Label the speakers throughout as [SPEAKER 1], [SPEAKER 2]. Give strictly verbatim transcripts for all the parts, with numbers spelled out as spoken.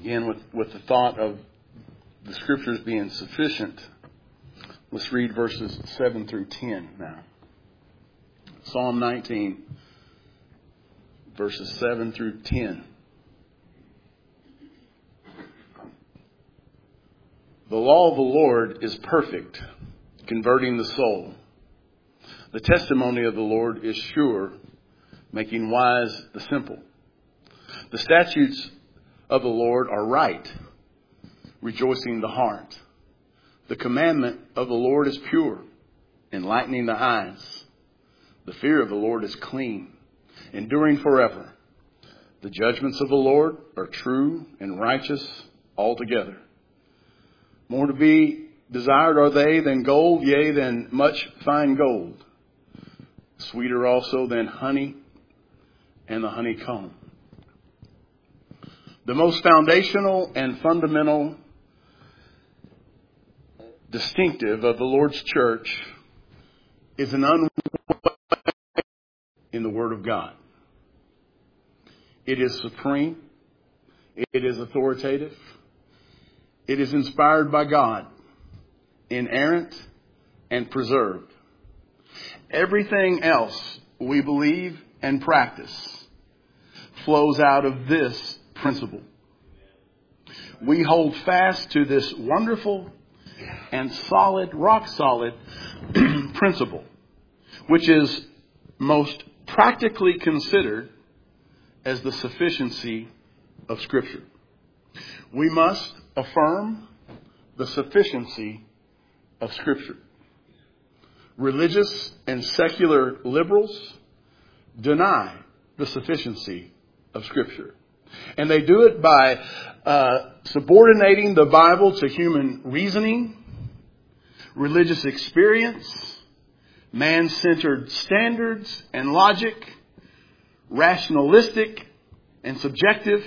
[SPEAKER 1] begin with, with the thought of the Scriptures being sufficient. Let's read verses seven through ten now. Psalm nineteen, verses seven through ten. The law of the Lord is perfect, converting the soul. The testimony of the Lord is sure, making wise the simple. The statutes of the Lord are right, rejoicing the heart. The commandment of the Lord is pure, enlightening the eyes. The fear of the Lord is clean, enduring forever. The judgments of the Lord are true and righteous altogether. More to be desired are they than gold, yea, than much fine gold. Sweeter also than honey and the honeycomb. The most foundational and fundamental distinctive of the Lord's church is an unwavering in the Word of God. It is supreme. It is authoritative. It is inspired by God, inerrant and preserved. Everything else we believe and practice flows out of this principle. We hold fast to this wonderful and solid, rock solid principle, which is most practically considered as the sufficiency of Scripture. We must affirm the sufficiency of Scripture. Religious and secular liberals deny the sufficiency of Scripture. And they do it by uh, subordinating the Bible to human reasoning, religious experience, man-centered standards and logic, rationalistic and subjective,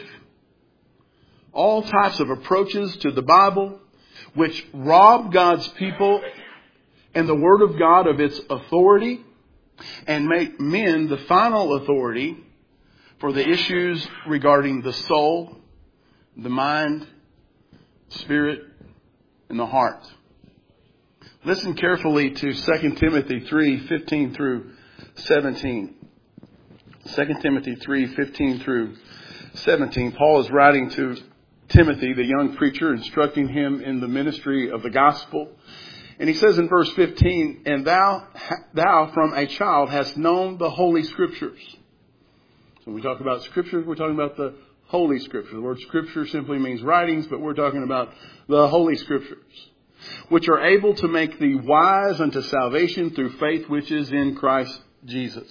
[SPEAKER 1] all types of approaches to the Bible which rob God's people and the Word of God of its authority and make men the final authority for the issues regarding the soul, the mind, spirit, and the heart. Listen carefully to Second Timothy three, fifteen through seventeen. Second Timothy three, fifteen through seventeen. Paul is writing to Timothy, the young preacher, instructing him in the ministry of the gospel. And he says in verse fifteen, "And thou, thou from a child hast known the Holy Scriptures." So when we talk about Scriptures, we're talking about the Holy Scriptures. The word Scripture simply means writings, but we're talking about the Holy Scriptures, which are able to make thee wise unto salvation through faith which is in Christ Jesus.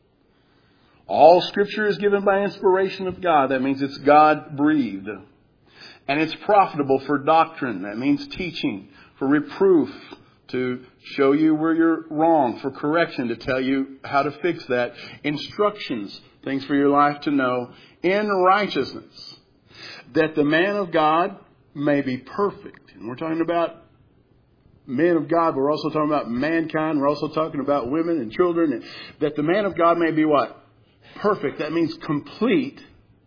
[SPEAKER 1] All Scripture is given by inspiration of God. That means it's God-breathed. And it's profitable for doctrine. That means teaching, for reproof, to show you where you're wrong, for correction, to tell you how to fix that, instructions, things for your life to know, in righteousness, that the man of God may be perfect. And we're talking about men of God, but we're also talking about mankind. We're also talking about women and children. And that the man of God may be what? Perfect. That means complete,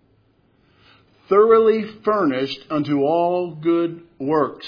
[SPEAKER 1] thoroughly furnished unto all good works.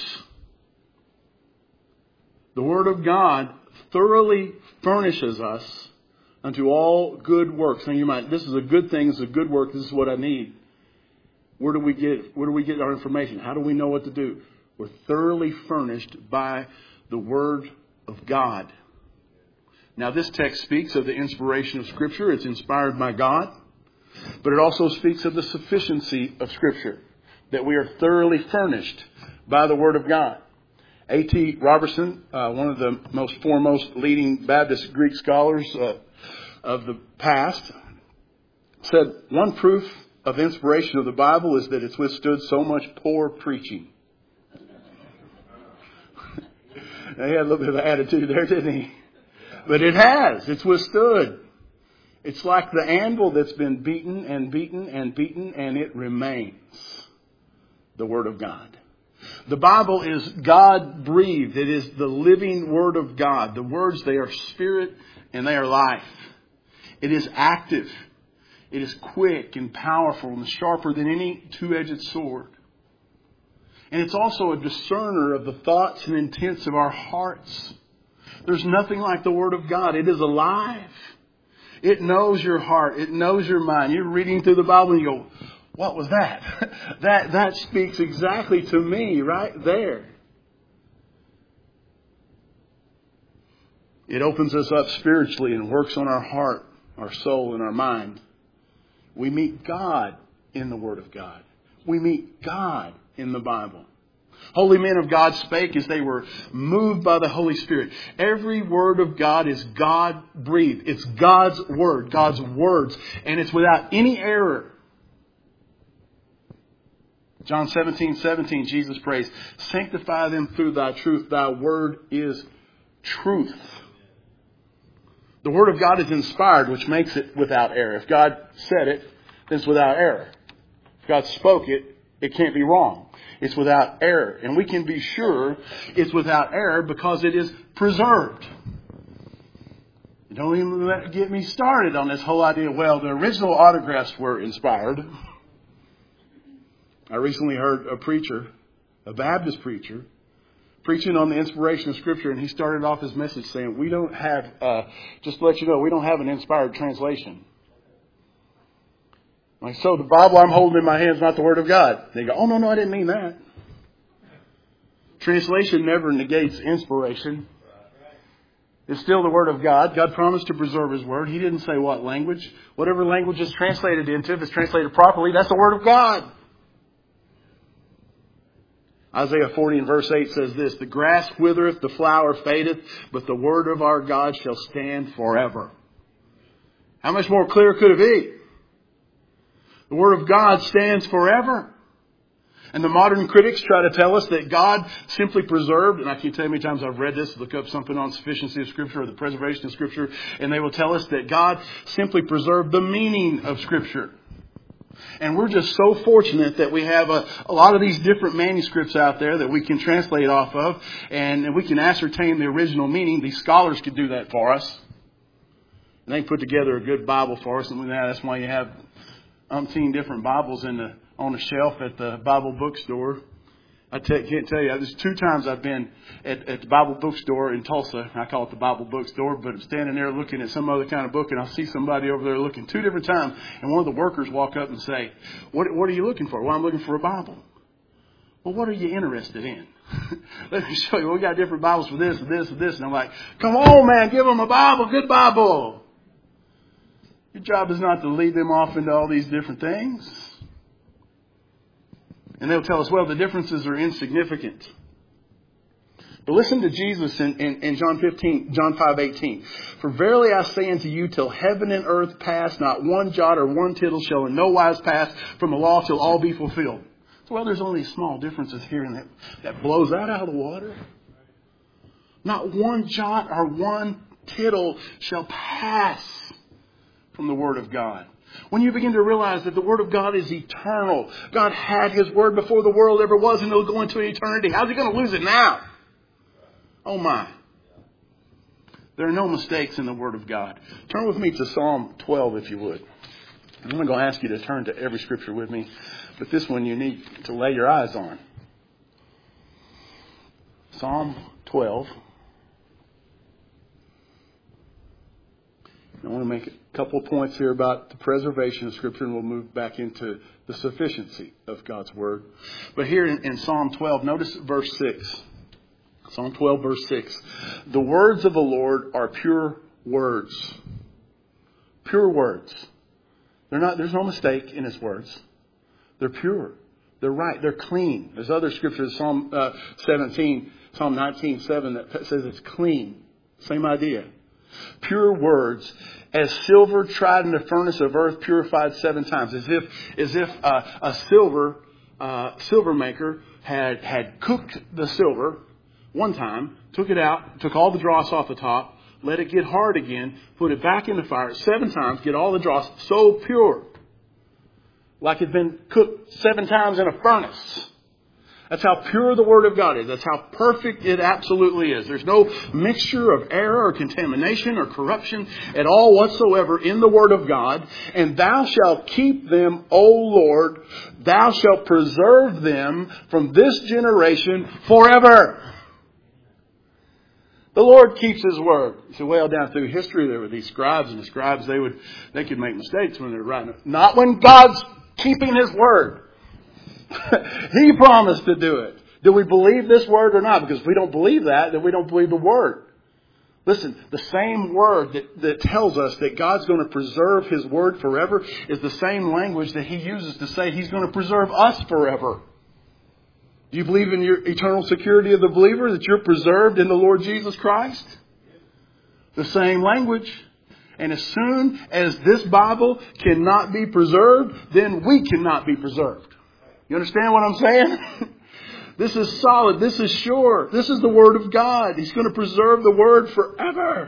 [SPEAKER 1] The Word of God thoroughly furnishes us unto all good works. Now you might, this is a good thing, this is a good work, this is what I need. Where do we get, where do we get our information? How do we know what to do? We're thoroughly furnished by the Word of God. Now this text speaks of the inspiration of Scripture. It's inspired by God. But it also speaks of the sufficiency of Scripture. That we are thoroughly furnished by the Word of God. A T Robertson, uh, one of the most foremost leading Baptist Greek scholars uh, of the past, said one proof of inspiration of the Bible is that it's withstood so much poor preaching. He had a little bit of attitude there, didn't he? But it has. It's withstood. It's like the anvil that's been beaten and beaten and beaten, and it remains the Word of God. The Bible is God-breathed. It is the living Word of God. The words, they are spirit and they are life. It is active. It is quick and powerful and sharper than any two-edged sword. And it's also a discerner of the thoughts and intents of our hearts. There's nothing like the Word of God. It is alive. It knows your heart. It knows your mind. You're reading through the Bible and you go, what was that? that that speaks exactly to me right there. It opens us up spiritually and works on our heart, our soul, and our mind. We meet God in the Word of God. We meet God in the Bible. Holy men of God spake as they were moved by the Holy Spirit. Every word of God is God-breathed. It's God's Word, God's words. And it's without any error. John seventeen seventeen, Jesus prays, sanctify them through thy truth. Thy word is truth. The Word of God is inspired, which makes it without error. If God said it, then it's without error. If God spoke it, it can't be wrong. It's without error. And we can be sure it's without error because it is preserved. Don't even let, get me started on this whole idea. Well, the original autographs were inspired. I recently heard a preacher, a Baptist preacher, preaching on the inspiration of Scripture, and he started off his message saying, we don't have, uh, just to let you know, we don't have an inspired translation. Like, so the Bible I'm holding in my hand is not the Word of God. They go, oh, no, no, I didn't mean that. Translation never negates inspiration. It's still the Word of God. God promised to preserve His Word. He didn't say what language. Whatever language is translated into, if it's translated properly, that's the Word of God. Isaiah forty and verse eight says this, the grass withereth, the flower fadeth, but the word of our God shall stand forever. How much more clear could it be? The Word of God stands forever. And the modern critics try to tell us that God simply preserved, and I can't tell you how many times I've read this, look up something on sufficiency of Scripture or the preservation of Scripture, and they will tell us that God simply preserved the meaning of Scripture. And we're just so fortunate that we have a, a lot of these different manuscripts out there that we can translate off of, and, and we can ascertain the original meaning. These scholars could do that for us. And they can put together a good Bible for us, and that's why you have umpteen different Bibles in the on the shelf at the Bible bookstore. I t- can't tell you, there's two times I've been at, at the Bible bookstore in Tulsa. I call it the Bible bookstore, but I'm standing there looking at some other kind of book, and I'll see somebody over there looking two different times, and one of the workers walk up and say, what, what are you looking for? Well, I'm looking for a Bible. Well, what are you interested in? Let me show you. We got different Bibles for this and this and this. And I'm like, come on, man, give them a Bible, good Bible. Your job is not to lead them off into all these different things. And they'll tell us, well, the differences are insignificant. But listen to Jesus in, in, in John fifteen, John five eighteen. For verily I say unto you, till heaven and earth pass, not one jot or one tittle shall in no wise pass from the law till all be fulfilled. So, well, there's only small differences here, and that, that blows that out of the water. Not one jot or one tittle shall pass from the Word of God. When you begin to realize that the Word of God is eternal. God had His Word before the world ever was, and it'll go into eternity. How's He going to lose it now? Oh my. There are no mistakes in the Word of God. Turn with me to Psalm twelve, if you would. I'm not going to ask you to turn to every scripture with me, but this one you need to lay your eyes on. Psalm twelve. I want to make a couple of points here about the preservation of Scripture, and we'll move back into the sufficiency of God's Word. But here in, in Psalm twelve, notice verse six. Psalm twelve, verse six. The words of the Lord are pure words. Pure words. They're not, there's no mistake in His words. They're pure. They're right. They're clean. There's other scriptures, Psalm uh, seventeen, Psalm nineteen, seven, that says it's clean. Same idea. Pure words, as silver tried in the furnace of earth, purified seven times. As if, as if uh, a silver uh, silver maker had had cooked the silver one time, took it out, took all the dross off the top, let it get hard again, put it back in the fire seven times, get all the dross so pure, like it had been cooked seven times in a furnace. That's how pure the Word of God is. That's how perfect it absolutely is. There's no mixture of error or contamination or corruption at all whatsoever in the Word of God. And thou shalt keep them, O Lord. Thou shalt preserve them from this generation forever. The Lord keeps His Word. So well down through history there were these scribes, and the scribes they would they could make mistakes when they were writing it. Not when God's keeping His Word. He promised to do it. Do we believe this Word or not? Because if we don't believe that, then we don't believe the Word. Listen, the same Word that, that tells us that God's going to preserve His Word forever is the same language that He uses to say He's going to preserve us forever. Do you believe in your eternal security of the believer, that you're preserved in the Lord Jesus Christ? The same language. And as soon as this Bible cannot be preserved, then we cannot be preserved. You understand what I'm saying? This is solid. This is sure. This is the Word of God. He's going to preserve the Word forever.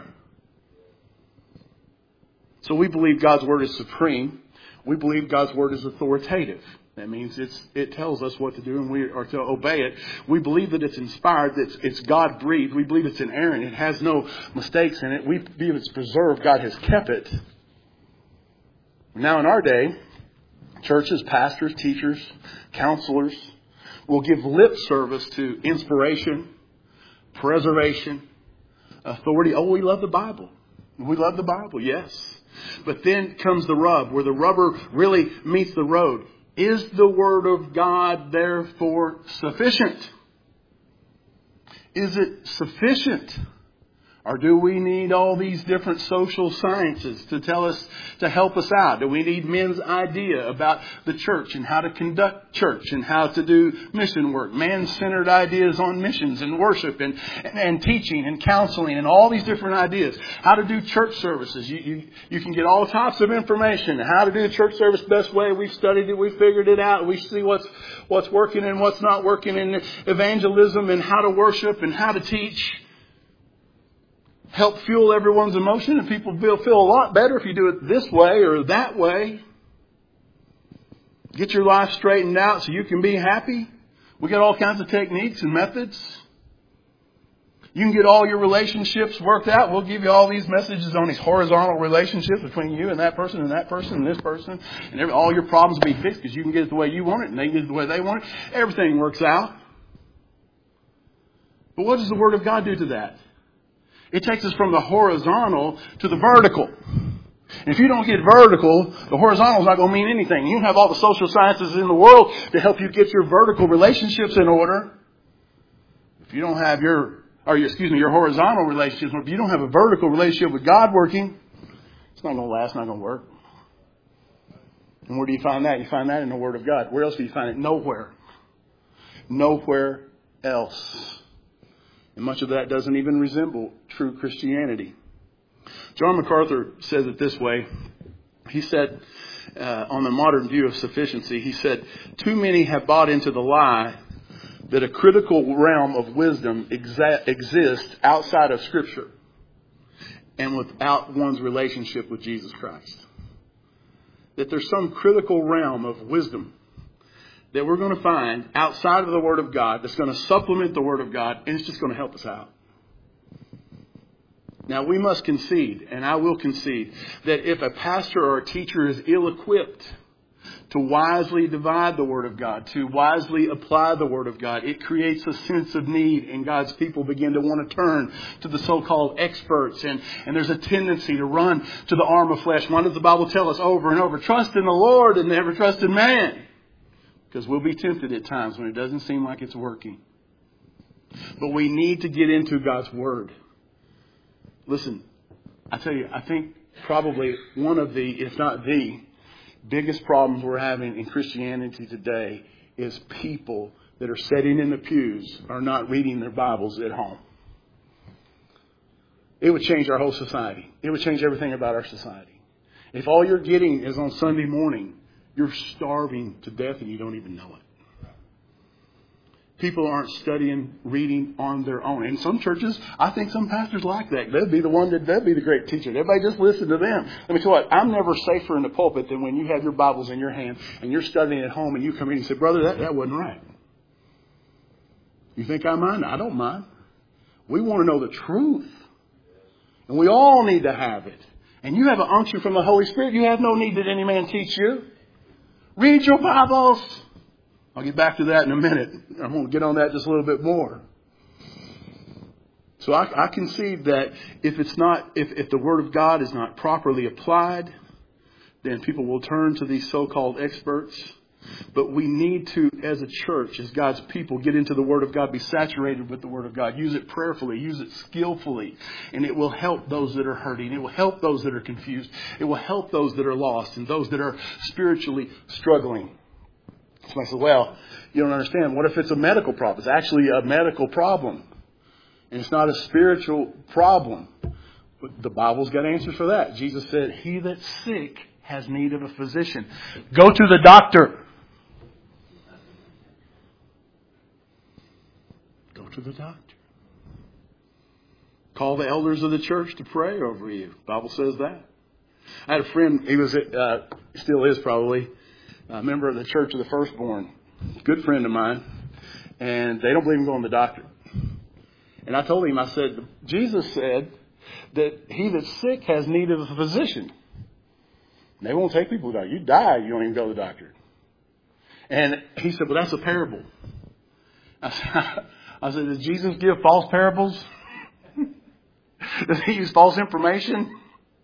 [SPEAKER 1] So we believe God's Word is supreme. We believe God's Word is authoritative. That means it's, it tells us what to do and we are to obey it. We believe that it's inspired, that it's, it's God-breathed. We believe it's inerrant. It has no mistakes in it. We believe it's preserved. God has kept it. Now in our day, churches, pastors, teachers, counselors will give lip service to inspiration, preservation, authority. Oh, we love the Bible. We love the Bible, yes. But then comes the rub, where the rubber really meets the road. Is the Word of God therefore sufficient? Is it sufficient? Or do we need all these different social sciences to tell us, to help us out? Do we need men's idea about the church and how to conduct church and how to do mission work? Man-centered ideas on missions and worship and, and, and teaching and counseling and all these different ideas. How to do church services. You, you, you can get all types of information. How to do the church service best way. We've studied it. We've figured it out. We see what's, what's working and what's not working in evangelism and how to worship and how to teach. Help fuel everyone's emotion, and people feel, feel a lot better if you do it this way or that way. Get your life straightened out so you can be happy. We got all kinds of techniques and methods. You can get all your relationships worked out. We'll give you all these messages on these horizontal relationships between you and that person and that person and this person. And every, all your problems will be fixed because you can get it the way you want it and they can get it the way they want it. Everything works out. But what does the Word of God do to that? It takes us from the horizontal to the vertical. And if you don't get vertical, the horizontal is not going to mean anything. You can have all the social sciences in the world to help you get your vertical relationships in order. If you don't have your, or your, excuse me, your horizontal relationships, if you don't have a vertical relationship with God working, it's not going to last, not going to work. And where do you find that? You find that in the Word of God. Where else do you find it? Nowhere. Nowhere else. And much of that doesn't even resemble true Christianity. John MacArthur says it this way. He said, uh, on the modern view of sufficiency, he said, too many have bought into the lie that a critical realm of wisdom exa- exists outside of Scripture and without one's relationship with Jesus Christ. That there's some critical realm of wisdom that we're going to find outside of the Word of God that's going to supplement the Word of God, and it's just going to help us out. Now, we must concede, and I will concede, that if a pastor or a teacher is ill-equipped to wisely divide the Word of God, to wisely apply the Word of God, it creates a sense of need, and God's people begin to want to turn to the so-called experts, and, and there's a tendency to run to the arm of flesh. Why does the Bible tell us over and over, trust in the Lord and never trust in man? Because we'll be tempted at times when it doesn't seem like it's working. But we need to get into God's Word. Listen, I tell you, I think probably one of the, if not the, biggest problems we're having in Christianity today is people that are sitting in the pews are not reading their Bibles at home. It would change our whole society. It would change everything about our society. If all you're getting is on Sunday morning, you're starving to death and you don't even know it. People aren't studying, reading on their own. In some churches, I think some pastors like that. They'll be the one that, they'll be the great teacher. Everybody just listen to them. Let me tell you what, I'm never safer in the pulpit than when you have your Bibles in your hand and you're studying at home and you come in and say, brother, that, that wasn't right. You think I mind? I don't mind. We want to know the truth. And we all need to have it. And you have an unction from the Holy Spirit. You have no need that any man teach you. Read your Bibles. I'll get back to that in a minute. I'm going to get on that just a little bit more. So I, I concede that if it's not, if, if the Word of God is not properly applied, then people will turn to these so-called experts. But we need to, as a church, as God's people, get into the Word of God, be saturated with the Word of God. Use it prayerfully, use it skillfully, and it will help those that are hurting. It will help those that are confused. It will help those that are lost and those that are spiritually struggling. So I said, well, you don't understand. What if it's a medical problem? It's actually a medical problem. And it's not a spiritual problem. But the Bible's got answers for that. Jesus said, he that's sick has need of a physician. Go to the doctor. Go to the doctor. Call the elders of the church to pray over you. The Bible says that. I had a friend, he was, uh, still is probably, a member of the Church of the Firstborn. Good friend of mine. And they don't believe in going to the doctor. And I told him, I said, Jesus said that he that's sick has need of a physician. They won't take people to the doctor. You die, you don't even go to the doctor. And he said, well, that's a parable. I said, I said, does Jesus give false parables? Does he use false information?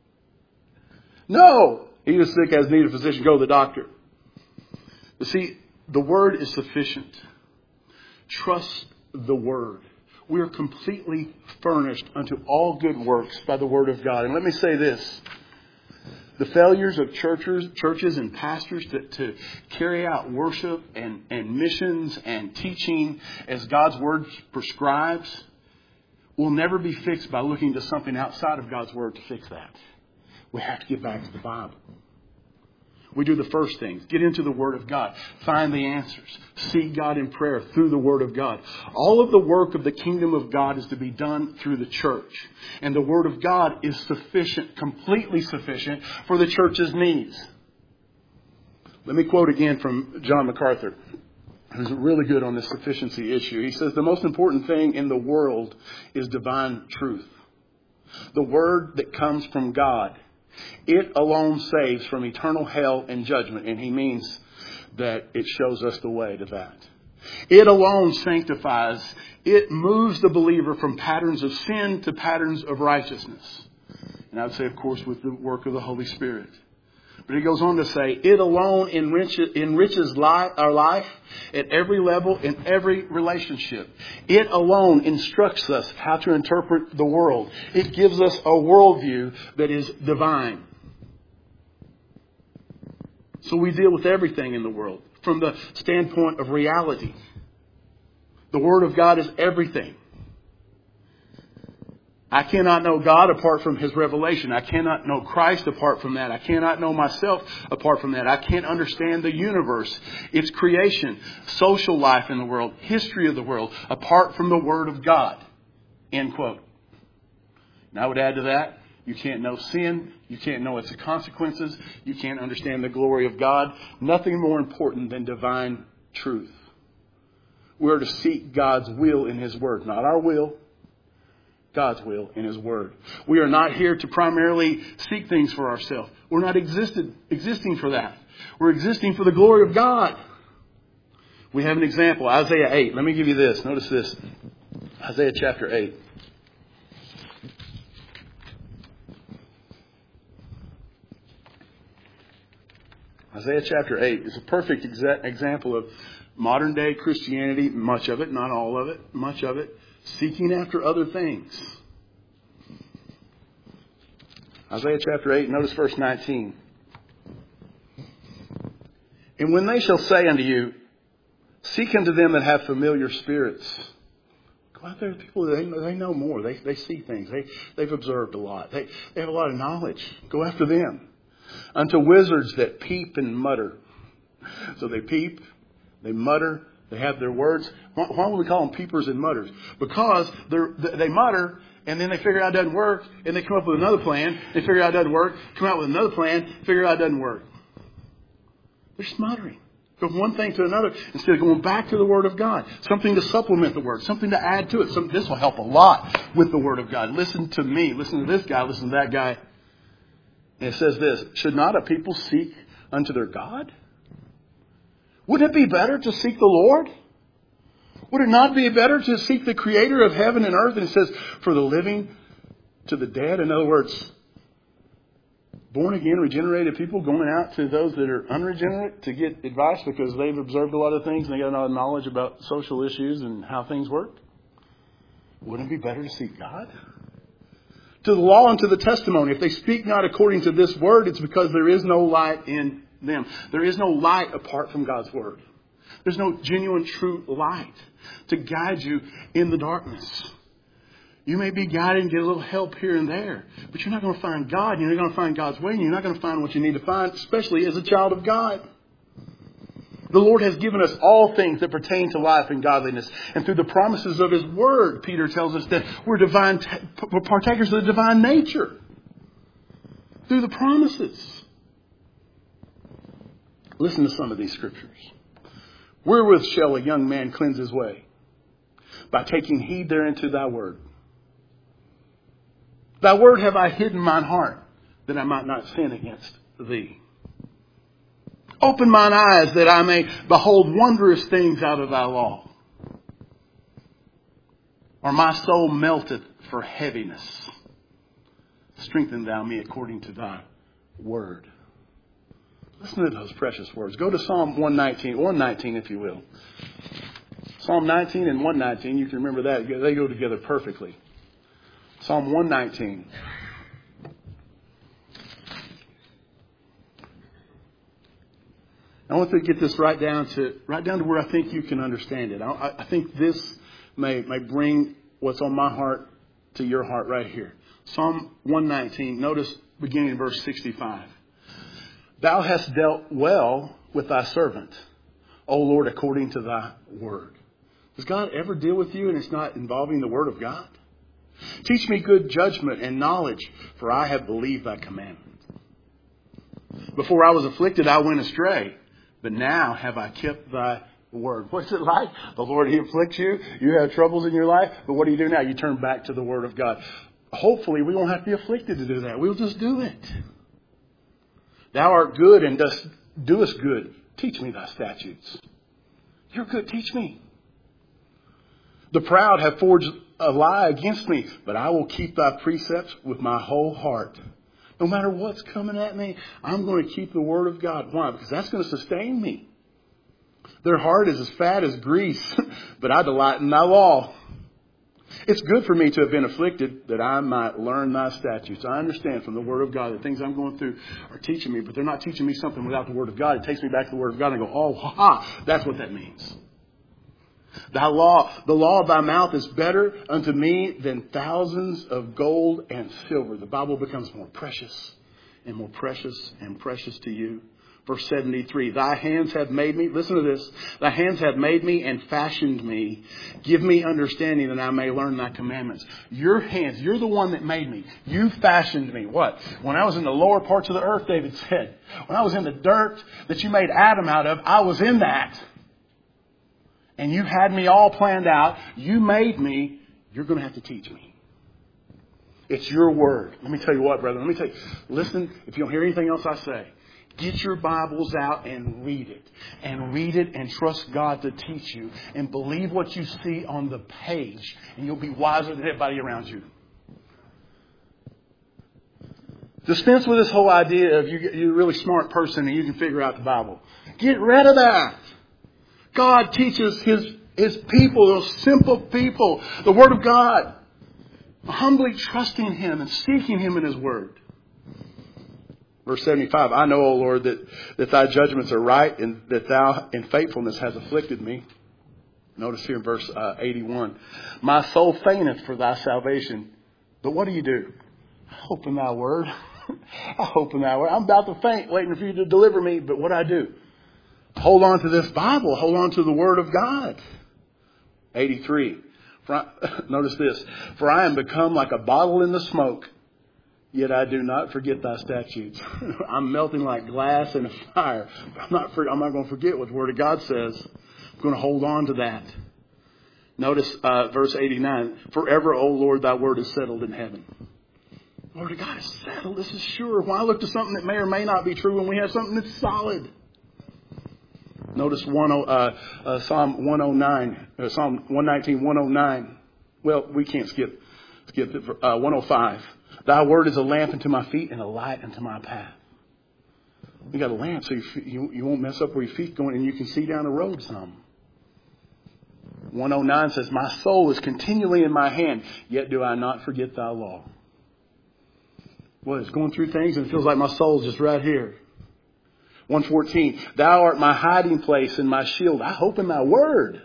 [SPEAKER 1] No. He that's sick has need of a physician. Go to the doctor. But see, the Word is sufficient. Trust the Word. We are completely furnished unto all good works by the Word of God. And let me say this. The failures of churches, churches and pastors to, to carry out worship and, and missions and teaching as God's Word prescribes will never be fixed by looking to something outside of God's Word to fix that. We have to get back to the Bible. We do the first things. Get into the Word of God. Find the answers. Seek God in prayer through the Word of God. All of the work of the kingdom of God is to be done through the church. And the Word of God is sufficient, completely sufficient for the church's needs. Let me quote again from John MacArthur, who's really good on this sufficiency issue. He says, the most important thing in the world is divine truth. The Word that comes from God. It alone saves from eternal hell and judgment. And he means that it shows us the way to that. It alone sanctifies. It moves the believer from patterns of sin to patterns of righteousness. And I would say, of course, with the work of the Holy Spirit. But he goes on to say, it alone enriches, enriches life, our life at every level, in every relationship. It alone instructs us how to interpret the world. It gives us a worldview that is divine. So we deal with everything in the world from the standpoint of reality. The Word of God is everything. I cannot know God apart from His revelation. I cannot know Christ apart from that. I cannot know myself apart from that. I can't understand the universe, its creation, social life in the world, history of the world, apart from the Word of God. End quote. And I would add to that, you can't know sin. You can't know its consequences. You can't understand the glory of God. Nothing more important than divine truth. We're to seek God's will in His Word, not our will. God's will in His Word. We are not here to primarily seek things for ourselves. We're not existed, existing for that. We're existing for the glory of God. We have an example. Isaiah eight. Let me give you this. Notice this. Isaiah chapter eight. Isaiah chapter eight is a perfect exa- example of modern day Christianity. Much of it, not all of it. Much of it. Seeking after other things. Isaiah chapter eight, notice verse nineteen. And when they shall say unto you, seek unto them that have familiar spirits. Go out there to people, they, they know more. They, they see things. They, they've observed a lot. They, they have a lot of knowledge. Go after them. Unto wizards that peep and mutter. So they peep, they mutter. They have their words. Why, why would we call them peepers and mutters? Because they're, they mutter, and then they figure out it doesn't work, and they come up with another plan. They figure out it doesn't work, come out with another plan, figure out it doesn't work. They're just muttering. Go from one thing to another instead of going back to the Word of God. Something to supplement the Word. Something to add to it. Some, this will help a lot with the Word of God. Listen to me. Listen to this guy. Listen to that guy. And it says this. Should not a people seek unto their God? Wouldn't it be better to seek the Lord? Would it not be better to seek the Creator of heaven and earth? And it says, for the living to the dead. In other words, born again, regenerated people going out to those that are unregenerate to get advice because they've observed a lot of things and they got a lot of knowledge about social issues and how things work. Wouldn't it be better to seek God? To the law and to the testimony. If they speak not according to this word, it's because there is no light in them. There is no light apart from God's word. There's no genuine true light to guide you in the darkness. You may be guided and get a little help here and there, but you're not going to find God. You're not going to find God's way, and you're not going to find what you need to find, especially as a child of God. The Lord has given us all things that pertain to life and godliness. And through the promises of His Word, Peter tells us that we're divine, we're partakers of the divine nature. Through the promises. Listen to some of these scriptures. Wherewith shall a young man cleanse his way? By taking heed thereunto thy word. Thy word have I hidden mine heart, that I might not sin against thee. Open mine eyes, that I may behold wondrous things out of thy law. Or my soul melteth for heaviness. Strengthen thou me according to thy word. Listen to those precious words. Go to Psalm one nineteen, one nineteen if you will. Psalm nineteen and one nineteen, you can remember that. They go together perfectly. Psalm one nineteen. I want to get this right down to right down to where I think you can understand it. I, I think this may, may bring what's on my heart to your heart right here. Psalm one nineteen, notice beginning in verse sixty-five. Thou hast dealt well with thy servant, O Lord, according to thy word. Does God ever deal with you and it's not involving the word of God? Teach me good judgment and knowledge, for I have believed thy commandment. Before I was afflicted, I went astray, but now have I kept thy word. What's it like? The Lord, He afflicts you. You have troubles in your life. But what do you do now? You turn back to the word of God. Hopefully, we won't have to be afflicted to do that. We'll just do it. Thou art good and dost doest good. Teach me thy statutes. You're good. Teach me. The proud have forged a lie against me, but I will keep thy precepts with my whole heart. No matter what's coming at me, I'm going to keep the word of God. Why? Because that's going to sustain me. Their heart is as fat as grease, but I delight in thy law. It's good for me to have been afflicted, that I might learn thy statutes. I understand from the word of God that things I'm going through are teaching me, but they're not teaching me something without the word of God. It takes me back to the word of God and I go, oh, ha, ha, that's what that means. Thy law, the law of thy mouth is better unto me than thousands of gold and silver. The Bible becomes more precious and more precious and precious to you. Verse seventy-three, thy hands have made me, listen to this, thy hands have made me and fashioned me. Give me understanding that I may learn thy commandments. Your hands, you're the one that made me. You fashioned me. What? When I was in the lower parts of the earth, David said, when I was in the dirt that you made Adam out of, I was in that. And you had me all planned out. You made me. You're going to have to teach me. It's your word. Let me tell you what, brother. Let me tell you. Listen, if you don't hear anything else I say, get your Bibles out and read it. And read it and trust God to teach you. And believe what you see on the page. And you'll be wiser than everybody around you. Dispense with this whole idea of you, you're a really smart person and you can figure out the Bible. Get rid of that. God teaches His, His people, those simple people, the Word of God. Humbly trusting Him and seeking Him in His Word. Verse seventy-five, I know, O Lord, that, that thy judgments are right and that thou in faithfulness has afflicted me. Notice here in verse uh, eighty-one, my soul fainteth for thy salvation. But what do you do? I hope in thy word. I hope in thy word. I'm about to faint waiting for you to deliver me. But what do I do? Hold on to this Bible. Hold on to the Word of God. eighty-three. For I, notice this. For I am become like a bottle in the smoke, Yet I do not forget thy statutes. I'm melting like glass in a fire. I'm not, I'm not going to forget what the Word of God says. I'm going to hold on to that. Notice uh, verse eighty-nine. Forever, O Lord, thy word is settled in heaven. The Word of God is settled. This is sure. Why look to something that may or may not be true when we have something that's solid? Notice one, uh, uh, Psalm one oh nine, uh, Psalm one nineteen, one oh nine. Well, we can't skip skip it. Uh, one oh five. Thy word is a lamp unto my feet and a light unto my path. You got a lamp so you, you, you won't mess up where your feet going and you can see down the road some. one oh nine says, my soul is continually in my hand, yet do I not forget thy law. Well, it's going through things and it feels like my soul's just right here. one fourteen, thou art my hiding place and my shield. I hope in thy word.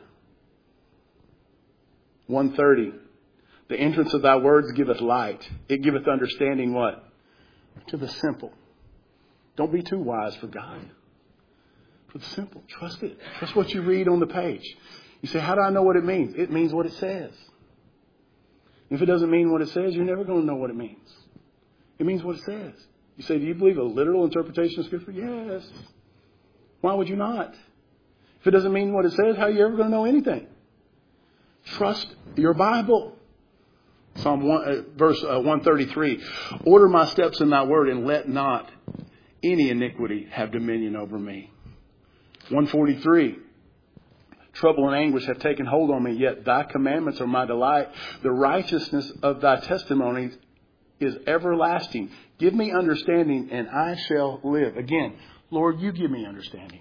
[SPEAKER 1] one thirty, the entrance of thy words giveth light. It giveth understanding what? To the simple. Don't be too wise for God. For the simple. Trust it. Trust what you read on the page. You say, how do I know what it means? It means what it says. If it doesn't mean what it says, you're never going to know what it means. It means what it says. You say, do you believe a literal interpretation of Scripture? Yes. Why would you not? If it doesn't mean what it says, how are you ever going to know anything? Trust your Bible. Psalm one, uh, verse uh, one thirty-three. Order my steps in thy word and let not any iniquity have dominion over me. one forty-three. Trouble and anguish have taken hold on me, yet thy commandments are my delight. The righteousness of thy testimonies is everlasting. Give me understanding and I shall live. Again, Lord, you give me understanding.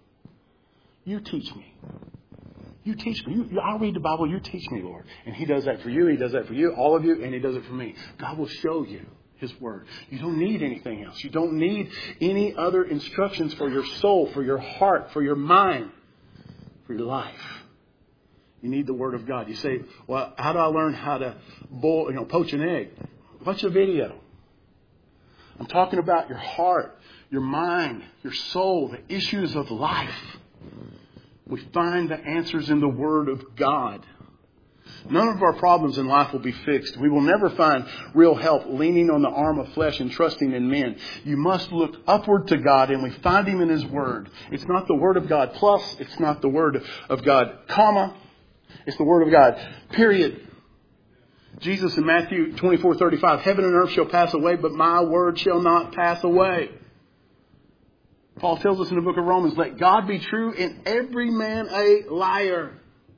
[SPEAKER 1] You teach me. You teach me. You, I'll read the Bible. You teach me, Lord. And He does that for you. He does that for you, all of you, and He does it for me. God will show you His Word. You don't need anything else. You don't need any other instructions for your soul, for your heart, for your mind, for your life. You need the Word of God. You say, well, how do I learn how to boil, you know, poach an egg? Watch a video. I'm talking about your heart, your mind, your soul, the issues of life. We find the answers in the Word of God. None of our problems in life will be fixed. We will never find real help leaning on the arm of flesh and trusting in men. You must look upward to God, and we find Him in His Word. It's not the Word of God plus. It's not the Word of God, comma. It's the Word of God, period. Jesus in Matthew twenty-four thirty-five, heaven and earth shall pass away, but my word shall not pass away. Paul tells us in the book of Romans, let God be true and every man a liar.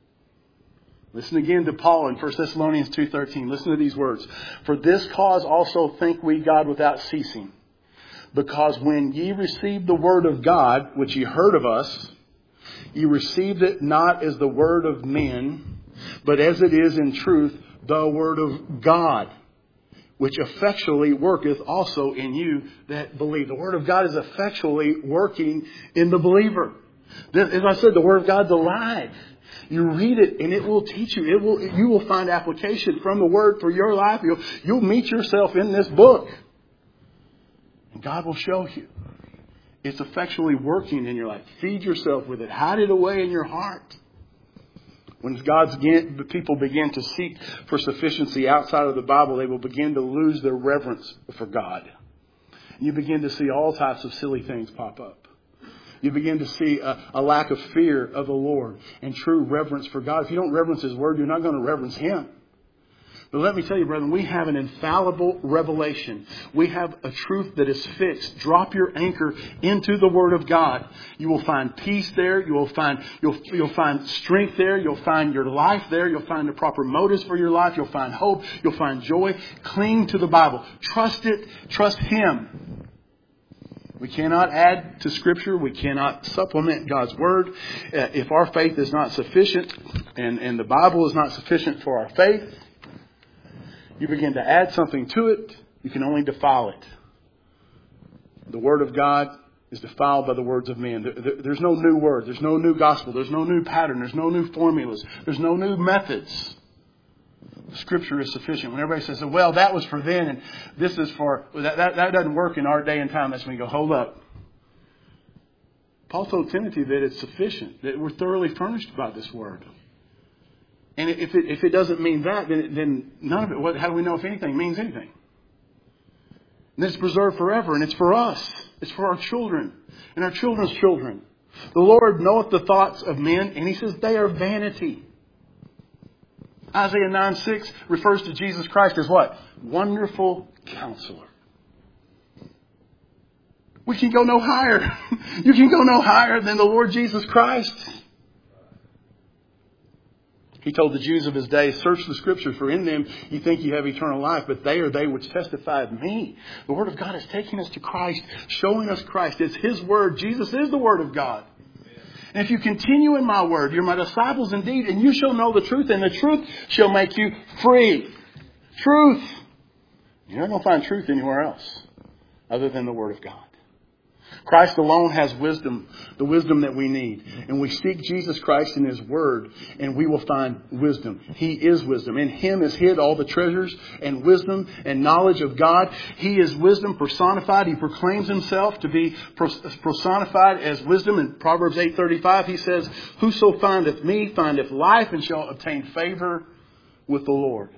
[SPEAKER 1] Listen again to Paul in First Thessalonians two thirteen. Listen to these words. For this cause also thank we God without ceasing. Because when ye received the word of God, which ye heard of us, ye received it not as the word of men, but as it is in truth, the word of God, which effectually worketh also in you that believe. The Word of God is effectually working in the believer. As I said, the Word of God's alive. You read it and it will teach you. It will. You will find application from the Word for your life. You'll, you'll meet yourself in this book. And God will show you. It's effectually working in your life. Feed yourself with it. Hide it away in your heart. When God's people begin to seek for sufficiency outside of the Bible, they will begin to lose their reverence for God. You begin to see all types of silly things pop up. You begin to see a, a lack of fear of the Lord and true reverence for God. If you don't reverence His Word, you're not going to reverence Him. But let me tell you, brethren, we have an infallible revelation. We have a truth that is fixed. Drop your anchor into the Word of God. You will find peace there. You will find, you'll, you'll find strength there. You'll find your life there. You'll find the proper motives for your life. You'll find hope. You'll find joy. Cling to the Bible. Trust it. Trust Him. We cannot add to Scripture. We cannot supplement God's Word. Uh, if our faith is not sufficient and, and the Bible is not sufficient for our faith, you begin to add something to it, you can only defile it. The Word of God is defiled by the words of men. There's no new word. There's no new gospel. There's no new pattern. There's no new formulas. There's no new methods. Scripture is sufficient. When everybody says, well, that was for then and this is for... That, that, that doesn't work in our day and time. That's when you go, hold up. Paul told Timothy that it's sufficient, that we're thoroughly furnished by this Word. And if it, if it doesn't mean that, then, then none of it, what, how do we know if anything means anything? And it's preserved forever. And it's for us. It's for our children and our children's children. The Lord knoweth the thoughts of men, and He says they are vanity. Isaiah nine six refers to Jesus Christ as what? Wonderful Counselor. We can go no higher. You can go no higher than the Lord Jesus Christ. He told the Jews of His day, search the Scriptures, for in them you think you have eternal life, but they are they which testify of me. The Word of God is taking us to Christ, showing us Christ. It's His Word. Jesus is the Word of God. And if you continue in my word, you're my disciples indeed, and you shall know the truth, and the truth shall make you free. Truth. You're not going to find truth anywhere else other than the Word of God. Christ alone has wisdom, the wisdom that we need. And we seek Jesus Christ in His Word, and we will find wisdom. He is wisdom. In Him is hid all the treasures and wisdom and knowledge of God. He is wisdom personified. He proclaims Himself to be personified as wisdom. In Proverbs eight thirty-five, He says, whoso findeth me findeth life and shall obtain favor with the Lord.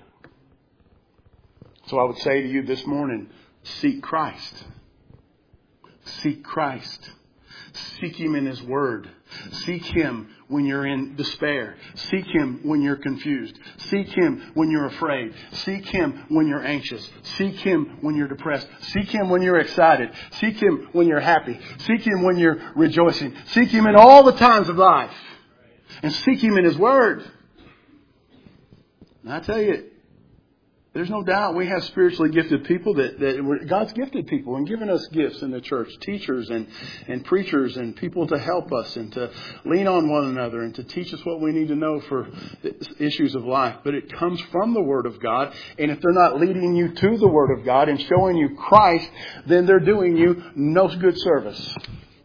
[SPEAKER 1] So I would say to you this morning, seek Christ. Seek Christ. Seek Him in His Word. Seek Him when you're in despair. Seek Him when you're confused. Seek Him when you're afraid. Seek Him when you're anxious. Seek Him when you're depressed. Seek Him when you're excited. Seek Him when you're happy. Seek Him when you're rejoicing. Seek Him in all the times of life. And seek Him in His Word. And I tell you, there's no doubt we have spiritually gifted people that, that God's gifted people and given us gifts in the church, teachers and, and preachers and people to help us and to lean on one another and to teach us what we need to know for issues of life. But it comes from the Word of God. And if they're not leading you to the Word of God and showing you Christ, then they're doing you no good service.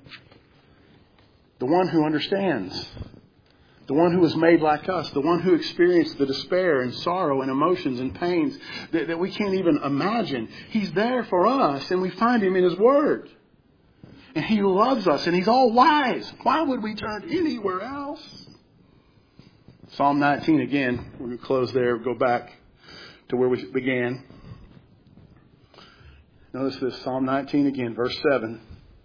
[SPEAKER 1] The one who understands. The one who was made like us. The one who experienced the despair and sorrow and emotions and pains that, that we can't even imagine. He's there for us, and we find Him in His Word. And He loves us, and He's all wise. Why would we turn anywhere else? Psalm nineteen again. We're going to close there. Go back to where we began. Notice this. Psalm nineteen again, verse seven.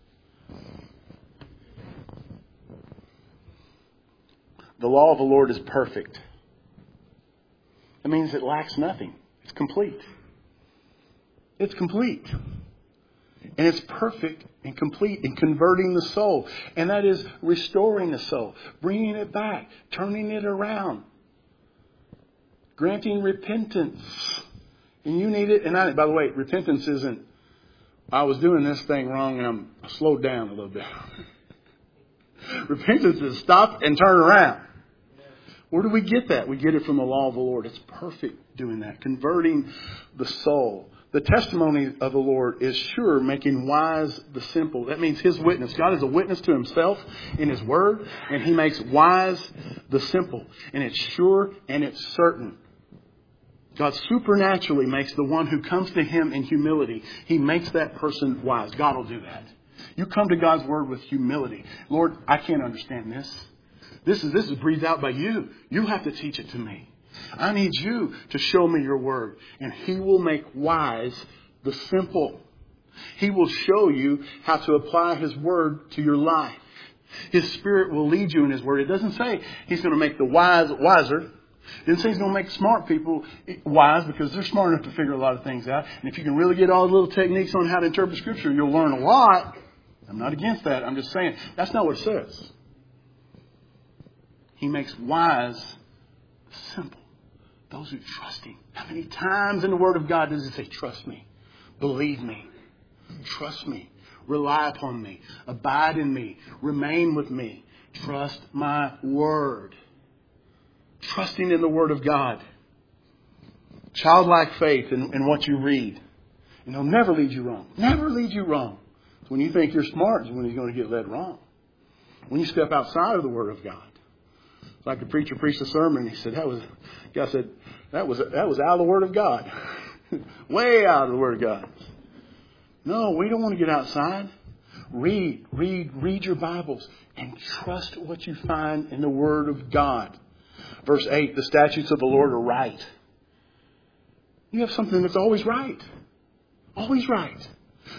[SPEAKER 1] The law of the Lord is perfect. That means it lacks nothing. It's complete. It's complete. And it's perfect and complete in converting the soul. And that is restoring the soul. Bringing it back. Turning it around. Granting repentance. And you need it. And I, by the way, repentance isn't, I was doing this thing wrong and I'm slowed down a little bit. Repentance is stop and turn around. Where do we get that? We get it from the law of the Lord. It's perfect doing that. Converting the soul. The testimony of the Lord is sure, making wise the simple. That means His witness. God is a witness to Himself in His Word. And He makes wise the simple. And it's sure and it's certain. God supernaturally makes the one who comes to Him in humility. He makes that person wise. God will do that. You come to God's Word with humility. Lord, I can't understand this. This is, this is breathed out by You. You have to teach it to me. I need You to show me Your Word. And He will make wise the simple. He will show you how to apply His Word to your life. His Spirit will lead you in His Word. It doesn't say He's going to make the wise wiser. It doesn't say He's going to make smart people wise because they're smart enough to figure a lot of things out. And if you can really get all the little techniques on how to interpret Scripture, you'll learn a lot. I'm not against that. I'm just saying that's not what it says. He makes wise simple. Those who trust Him. How many times in the Word of God does it say, trust me, believe me, trust me, rely upon me, abide in me, remain with me, trust my Word. Trusting in the Word of God. Childlike faith in, in what you read. And He'll never lead you wrong. Never lead you wrong. So when you think you're smart is when He's going to get led wrong. When you step outside of the Word of God. Like the preacher preached a sermon, he said, that was, God said, that was, that was out of the Word of God. Way out of the Word of God. No, we don't want to get outside. Read, read, read your Bibles and trust what you find in the Word of God. Verse eight, the statutes of the Lord are right. You have something that's always right. Always right.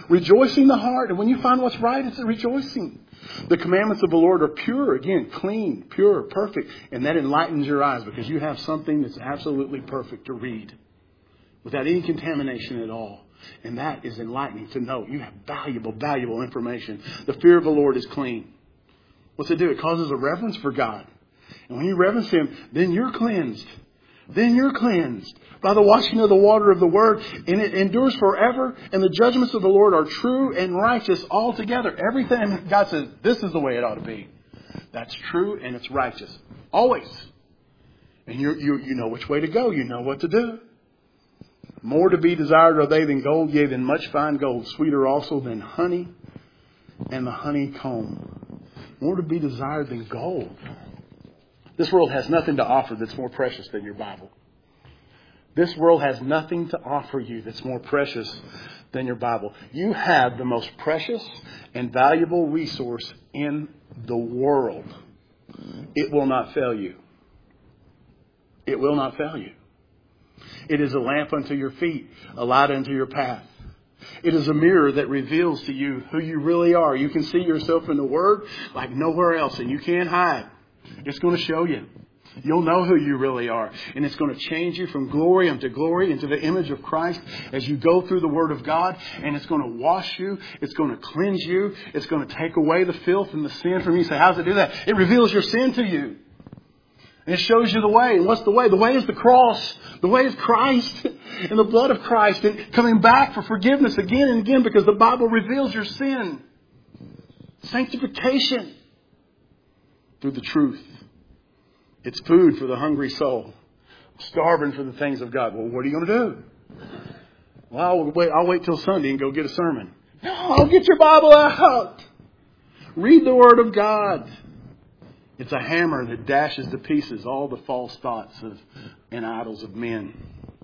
[SPEAKER 1] Rejoicing the heart. And when you find what's right, it's a rejoicing. The commandments of the Lord are pure. Again, clean, pure, perfect. And that enlightens your eyes because you have something that's absolutely perfect to read without any contamination at all. And that is enlightening to know. You have valuable, valuable information. The fear of the Lord is clean. What's it do? It causes a reverence for God. And when you reverence Him, then you're cleansed. Then you're cleansed by the washing of the water of the Word. And it endures forever. And the judgments of the Lord are true and righteous altogether. Everything God says, this is the way it ought to be. That's true and it's righteous. Always. And you you you know which way to go. You know what to do. More to be desired are they than gold, yea, than much fine gold. Sweeter also than honey and the honeycomb. More to be desired than gold. This world has nothing to offer that's more precious than your Bible. This world has nothing to offer you that's more precious than your Bible. You have the most precious and valuable resource in the world. It will not fail you. It will not fail you. It is a lamp unto your feet, a light unto your path. It is a mirror that reveals to you who you really are. You can see yourself in the Word like nowhere else, and you can't hide. It's going to show you. You'll know who you really are. And it's going to change you from glory unto glory into the image of Christ as you go through the Word of God. And it's going to wash you. It's going to cleanse you. It's going to take away the filth and the sin from you. You say, how does it do that? It reveals your sin to you. And it shows you the way. And what's the way? The way is the cross. The way is Christ and the blood of Christ. And coming back for forgiveness again and again because the Bible reveals your sin. Sanctification through the truth. It's food for the hungry soul. Starving for the things of God. Well, what are you going to do? Well, I'll wait, I'll wait till Sunday and go get a sermon. No, get your Bible out. Read the Word of God. It's a hammer that dashes to pieces all the false thoughts of, and idols of men.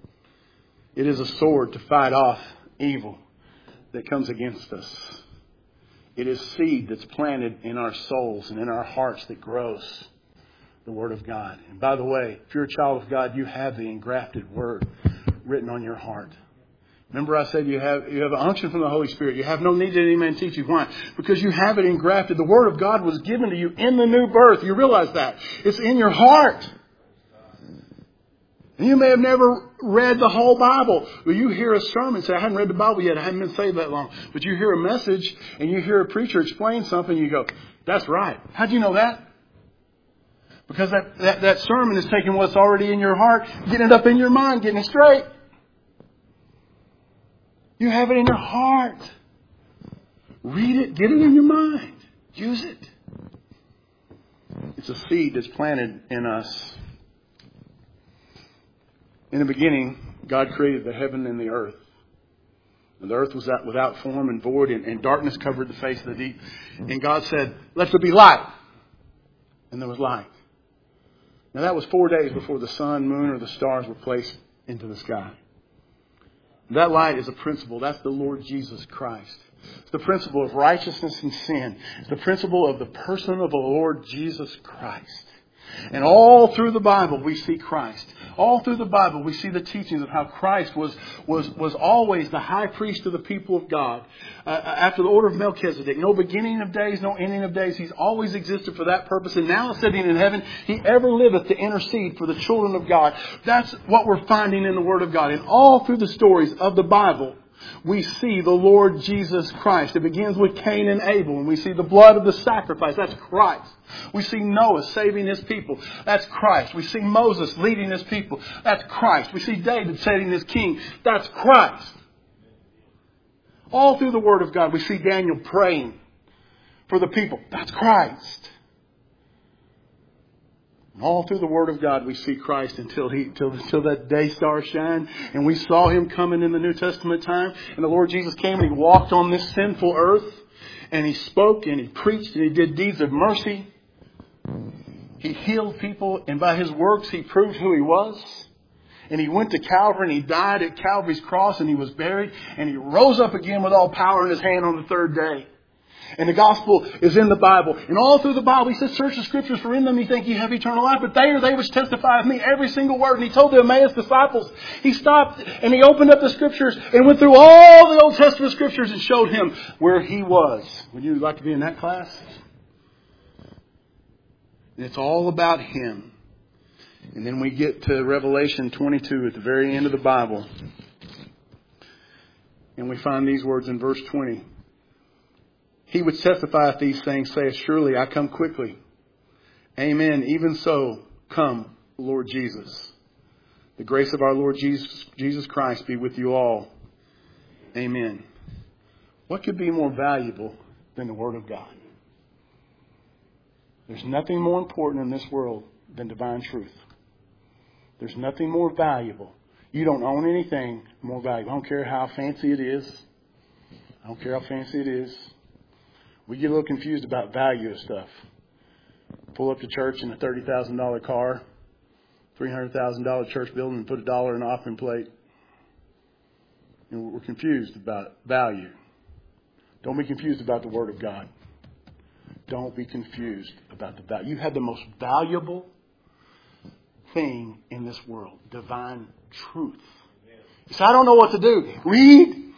[SPEAKER 1] It is a sword to fight off evil that comes against us. It is seed that's planted in our souls and in our hearts that grows the Word of God. And by the way, if you're a child of God, you have the engrafted Word written on your heart. Remember I said you have you have an unction from the Holy Spirit. You have no need that any man teach you. Why? Because you have it engrafted. The Word of God was given to you in the new birth. You realize that. It's in your heart. And you may have never read the whole Bible. Well, you hear a sermon say, I haven't read the Bible yet. I haven't been saved that long. But you hear a message and you hear a preacher explain something. And you go, that's right. How'd you know that? Because that, that, that sermon is taking what's already in your heart, getting it up in your mind, getting it straight. You have it in your heart. Read it. Get it in your mind. Use it. It's a seed that's planted in us. In the beginning, God created the heaven and the earth. And the earth was without form and void, and, and darkness covered the face of the deep. And God said, let there be light. And there was light. Now that was four days before the sun, moon, or the stars were placed into the sky. That light is a principle. That's the Lord Jesus Christ. It's the principle of righteousness and sin. It's the principle of the person of the Lord Jesus Christ. And all through the Bible we see Christ. All through the Bible we see the teachings of how Christ was was was always the high priest of the people of God. Uh, after the order of Melchizedek. No beginning of days, no ending of days. He's always existed for that purpose. And now sitting in heaven, He ever liveth to intercede for the children of God. That's what we're finding in the Word of God. And all through the stories of the Bible, we see the Lord Jesus Christ. It begins with Cain and Abel, and we see the blood of the sacrifice. That's Christ. We see Noah saving his people. That's Christ. We see Moses leading his people. That's Christ. We see David setting his king. That's Christ. All through the Word of God, we see Daniel praying for the people. That's Christ. All through the Word of God, we see Christ until he, till, till that day star shine. And we saw Him coming in the New Testament time. And the Lord Jesus came and He walked on this sinful earth. And He spoke and He preached and He did deeds of mercy. He healed people. And by His works, He proved who He was. And He went to Calvary and He died at Calvary's cross and He was buried. And He rose up again with all power in His hand on the third day. And the gospel is in the Bible. And all through the Bible, he says, search the scriptures, for in them you think you have eternal life. But they are they which testify of me, every single word. And he told the Emmaus disciples, he stopped and he opened up the scriptures and went through all the Old Testament scriptures and showed him where he was. Would you like to be in that class? And it's all about him. And then we get to Revelation twenty-two at the very end of the Bible. And we find these words in verse twenty. He which testifieth these things saith, surely I come quickly. Amen. Even so, come, Lord Jesus. The grace of our Lord Jesus, Jesus Christ be with you all. Amen. What could be more valuable than the Word of God? There's nothing more important in this world than divine truth. There's nothing more valuable. You don't own anything more valuable. I don't care how fancy it is. I don't care how fancy it is. We get a little confused about value of stuff. Pull up to church in a thirty thousand dollars car, three hundred thousand dollars church building, and put a dollar in an offering plate. You know, we're confused about value. Don't be confused about the Word of God. Don't be confused about the value. You have the most valuable thing in this world, divine truth. You say, I don't know what to do. Read.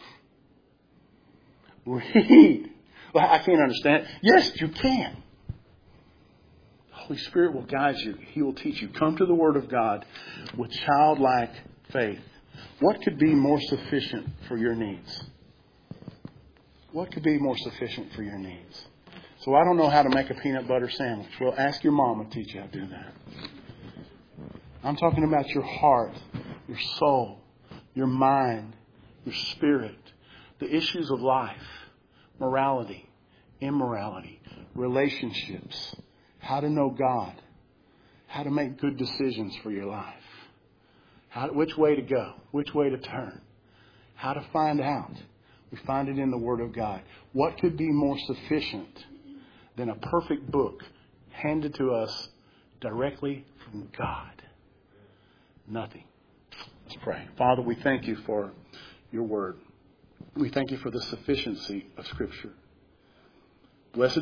[SPEAKER 1] Read. Well, I can't understand. Yes, you can. The Holy Spirit will guide you. He will teach you. Come to the Word of God with childlike faith. What could be more sufficient for your needs? What could be more sufficient for your needs? So I don't know how to make a peanut butter sandwich. Well, ask your mom to teach you how to do that. I'm talking about your heart, your soul, your mind, your spirit, the issues of life. Morality, immorality, relationships, how to know God, how to make good decisions for your life, how, which way to go, which way to turn, how to find out. We find it in the Word of God. What could be more sufficient than a perfect book handed to us directly from God? Nothing. Let's pray. Father, we thank you for your Word. We thank you for the sufficiency of Scripture. Blessed